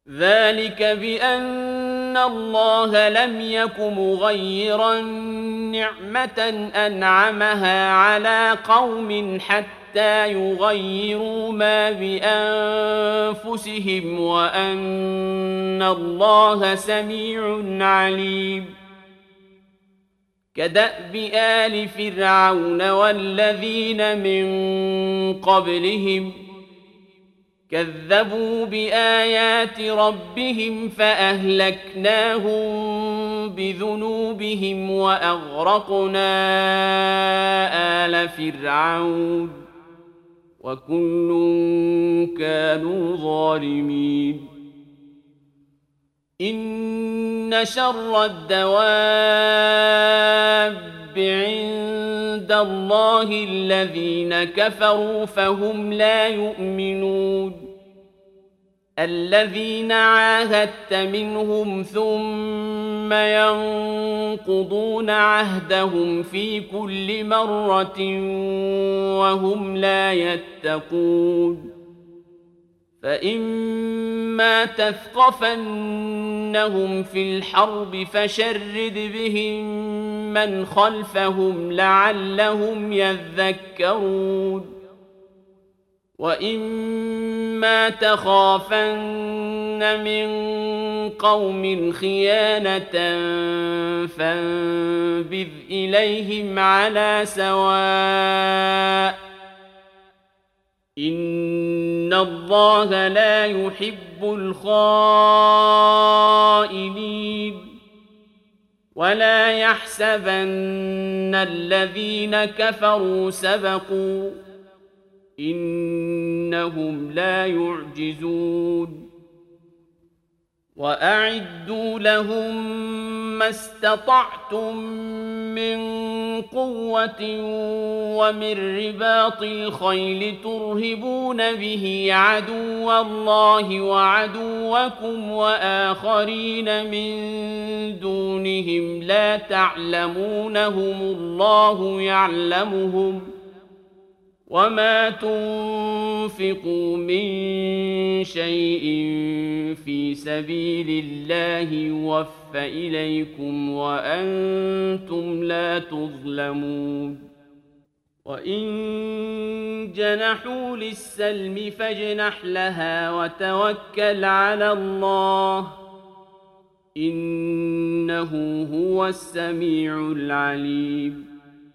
ذلك بأن الله لم يك مغيرا نعمة أنعمها على قوم حتى يغيروا ما بأنفسهم وأن الله سميع عليم كدأب آل فرعون والذين من قبلهم كذبوا بآيات ربهم فأهلكناهم بذنوبهم وأغرقنا آل فرعون وكل كانوا ظالمين إن شر الدواب عند الله الذين كفروا فهم لا يؤمنون الذين عاهدت منهم ثم ينقضون عهدهم في كل مرة وهم لا يتقون فإما تثقفنهم في الحرب فشرد بهم من خلفهم لعلهم يذكرون وإما تخافن من قوم خيانة فانبذ إليهم على سواء إن الله لا يحب الخائنين ولا يحسبن الذين كفروا سبقوا إنهم لا يعجزون وأعدوا لهم ما استطعتم من قوة ومن رباط الخيل ترهبون به عدو الله وعدوكم وآخرين من دونهم لا تعلمونهم الله يعلمهم وما تنفقوا من شيء في سبيل الله يوفى إليكم وأنتم لا تظلمون وإن جنحوا للسلم فاجنح لها وتوكل على الله إنه هو السميع العليم